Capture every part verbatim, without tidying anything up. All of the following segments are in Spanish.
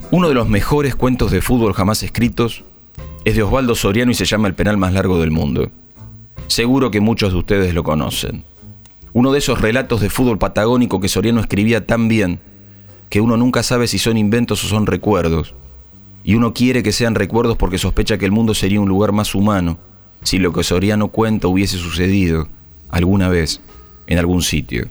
Uno de los mejores cuentos de fútbol jamás escritos es de Osvaldo Soriano y se llama El penal más largo del mundo. Seguro que muchos de ustedes lo conocen. Uno de esos relatos de fútbol patagónico que Soriano escribía tan bien que uno nunca sabe si son inventos o son recuerdos. Y uno quiere que sean recuerdos porque sospecha que el mundo sería un lugar más humano si lo que Soriano cuenta hubiese sucedido alguna vez en algún sitio.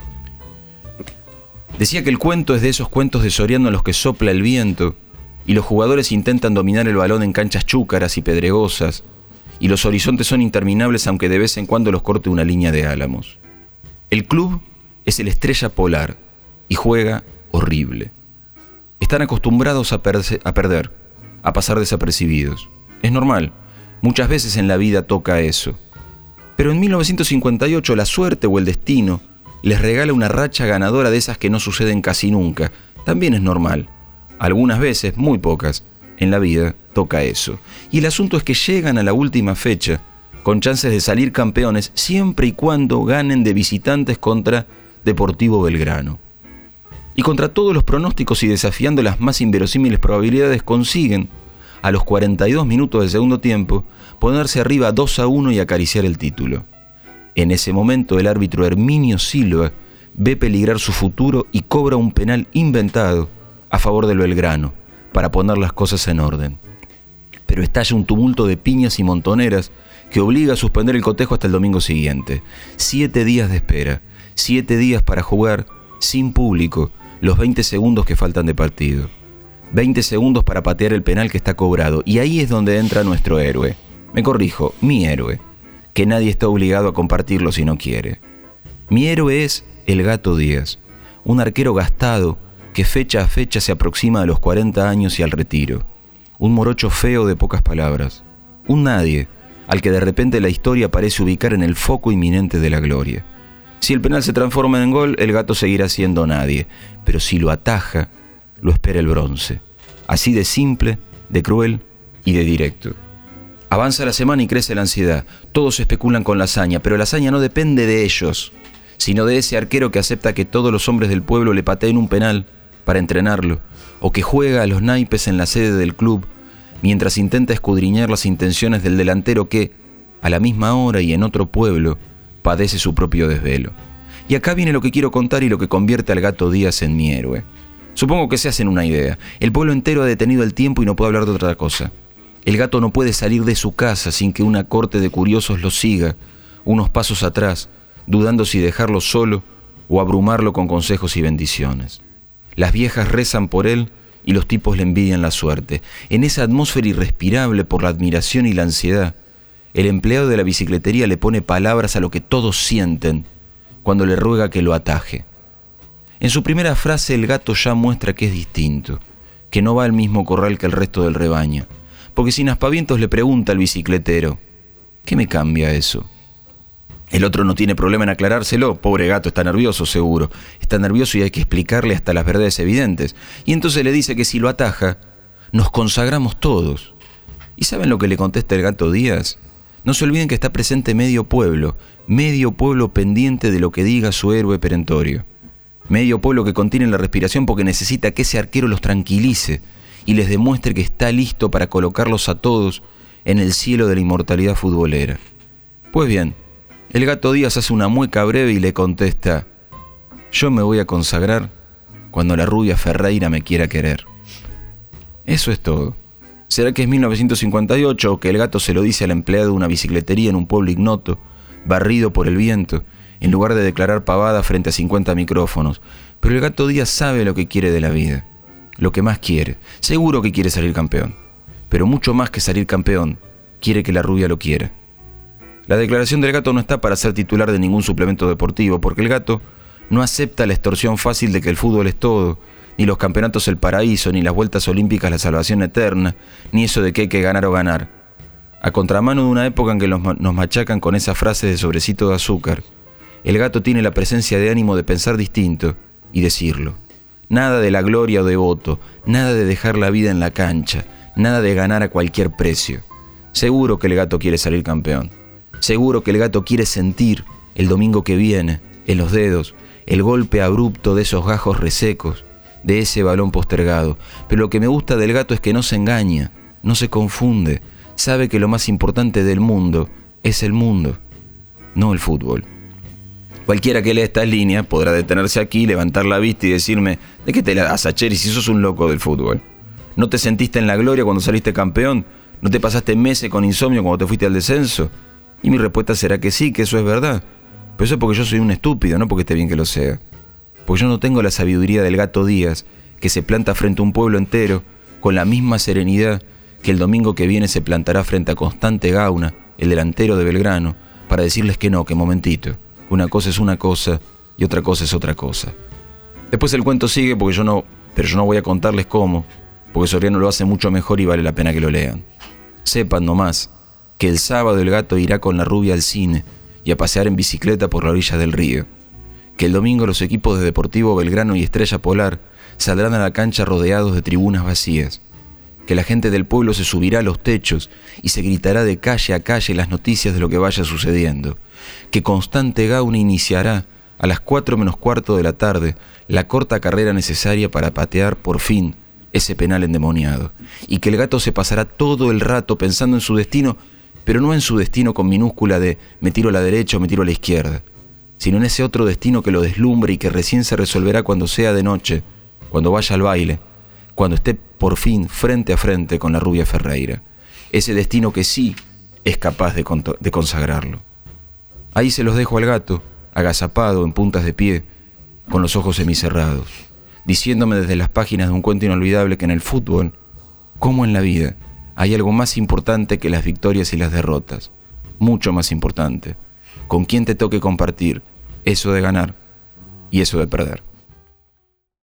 Decía que el cuento es de esos cuentos de Soriano en los que sopla el viento y los jugadores intentan dominar el balón en canchas chúcaras y pedregosas y los horizontes son interminables aunque de vez en cuando los corte una línea de álamos. El club es el Estrella Polar y juega horrible. Están acostumbrados a, perse- a perder, a pasar desapercibidos. Es normal, muchas veces en la vida toca eso. Pero en mil novecientos cincuenta y ocho la suerte o el destino les regala una racha ganadora de esas que no suceden casi nunca. También es normal. Algunas veces, muy pocas, en la vida toca eso. Y el asunto es que llegan a la última fecha con chances de salir campeones siempre y cuando ganen de visitantes contra Deportivo Belgrano. Y contra todos los pronósticos y desafiando las más inverosímiles probabilidades consiguen, a los cuarenta y dos minutos del segundo tiempo, ponerse arriba dos a uno y acariciar el título. En ese momento el árbitro Herminio Silva ve peligrar su futuro y cobra un penal inventado a favor del Belgrano para poner las cosas en orden. Pero estalla un tumulto de piñas y montoneras que obliga a suspender el cotejo hasta el domingo siguiente. Siete días de espera, siete días para jugar sin público los veinte segundos que faltan de partido. veinte segundos para patear el penal que está cobrado. Y ahí es donde entra nuestro héroe. Me corrijo, mi héroe. Que nadie está obligado a compartirlo si no quiere. Mi héroe es el Gato Díaz, un arquero gastado que fecha a fecha se aproxima a los cuarenta años y al retiro. Un morocho feo de pocas palabras. Un nadie, al que de repente la historia parece ubicar en el foco inminente de la gloria. Si el penal se transforma en gol, el Gato seguirá siendo nadie, pero si lo ataja, lo espera el bronce. Así de simple, de cruel y de directo. Avanza la semana y crece la ansiedad. Todos especulan con la hazaña, pero la hazaña no depende de ellos, sino de ese arquero que acepta que todos los hombres del pueblo le pateen un penal para entrenarlo, o que juega a los naipes en la sede del club, mientras intenta escudriñar las intenciones del delantero que, a la misma hora y en otro pueblo, padece su propio desvelo. Y acá viene lo que quiero contar y lo que convierte al Gato Díaz en mi héroe. Supongo que se hacen una idea. El pueblo entero ha detenido el tiempo y no puede hablar de otra cosa. El Gato no puede salir de su casa sin que una corte de curiosos lo siga, unos pasos atrás, dudando si dejarlo solo o abrumarlo con consejos y bendiciones. Las viejas rezan por él y los tipos le envidian la suerte. En esa atmósfera irrespirable por la admiración y la ansiedad, el empleado de la bicicletería le pone palabras a lo que todos sienten cuando le ruega que lo ataje. En su primera frase el Gato ya muestra que es distinto, que no va al mismo corral que el resto del rebaño. Porque sin aspavientos le pregunta al bicicletero, ¿qué me cambia eso? El otro no tiene problema en aclarárselo, pobre Gato, está nervioso seguro. Está nervioso y hay que explicarle hasta las verdades evidentes. Y entonces le dice que si lo ataja, nos consagramos todos. ¿Y saben lo que le contesta el Gato Díaz? No se olviden que está presente medio pueblo, medio pueblo pendiente de lo que diga su héroe perentorio. Medio pueblo que contiene la respiración porque necesita que ese arquero los tranquilice y les demuestre que está listo para colocarlos a todos en el cielo de la inmortalidad futbolera. Pues bien, el Gato Díaz hace una mueca breve y le contesta, yo me voy a consagrar cuando la rubia Ferreira me quiera querer. Eso es todo. ¿Será que es mil novecientos cincuenta y ocho o que el Gato se lo dice al empleado de una bicicletería en un pueblo ignoto, barrido por el viento, en lugar de declarar pavada frente a cincuenta micrófonos? Pero el Gato Díaz sabe lo que quiere de la vida. Lo que más quiere. Seguro que quiere salir campeón. Pero mucho más que salir campeón, quiere que la rubia lo quiera. La declaración del Gato no está para ser titular de ningún suplemento deportivo, porque el Gato no acepta la extorsión fácil de que el fútbol es todo, ni los campeonatos el paraíso, ni las vueltas olímpicas la salvación eterna, ni eso de que hay que ganar o ganar. A contramano de una época en que nos machacan con esa frase de sobrecito de azúcar, el Gato tiene la presencia de ánimo de pensar distinto y decirlo. Nada de la gloria o devoto, nada de dejar la vida en la cancha, nada de ganar a cualquier precio. Seguro que el Gato quiere salir campeón. Seguro que el Gato quiere sentir, el domingo que viene, en los dedos, el golpe abrupto de esos gajos resecos de ese balón postergado. Pero lo que me gusta del gato es que no se engaña, no se confunde, sabe que lo más importante del mundo es el mundo, no el fútbol. Cualquiera que lea estas líneas podrá detenerse aquí, levantar la vista y decirme: ¿de qué te la das, Sacheri, si sos un loco del fútbol? ¿No te sentiste en la gloria cuando saliste campeón? ¿No te pasaste meses con insomnio cuando te fuiste al descenso? Y mi respuesta será que sí, que eso es verdad. Pero eso es porque yo soy un estúpido, no porque esté bien que lo sea. Porque yo no tengo la sabiduría del Gato Díaz, que se planta frente a un pueblo entero con la misma serenidad que el domingo que viene se plantará frente a Constante Gauna, el delantero de Belgrano, para decirles que no, que momentito. Una cosa es una cosa y otra cosa es otra cosa. Después el cuento sigue porque yo no, pero yo no voy a contarles cómo, porque Soriano lo hace mucho mejor y vale la pena que lo lean. Sepan nomás que el sábado el gato irá con la rubia al cine y a pasear en bicicleta por la orilla del río. Que el domingo los equipos de Deportivo Belgrano y Estrella Polar saldrán a la cancha rodeados de tribunas vacías. Que la gente del pueblo se subirá a los techos y se gritará de calle a calle las noticias de lo que vaya sucediendo. Que Constante Gauna iniciará a las cuatro menos cuarto de la tarde la corta carrera necesaria para patear por fin ese penal endemoniado. Y que el gato se pasará todo el rato pensando en su destino, pero no en su destino con minúscula de me tiro a la derecha o me tiro a la izquierda, sino en ese otro destino que lo deslumbre y que recién se resolverá cuando sea de noche, cuando vaya al baile, cuando esté por fin frente a frente con la rubia Ferreira. Ese destino que sí es capaz de, con- de consagrarlo. Ahí se los dejo al gato, agazapado en puntas de pie, con los ojos semicerrados, diciéndome desde las páginas de un cuento inolvidable que en el fútbol, como en la vida, hay algo más importante que las victorias y las derrotas, mucho más importante. Con quién te toque compartir eso de ganar y eso de perder.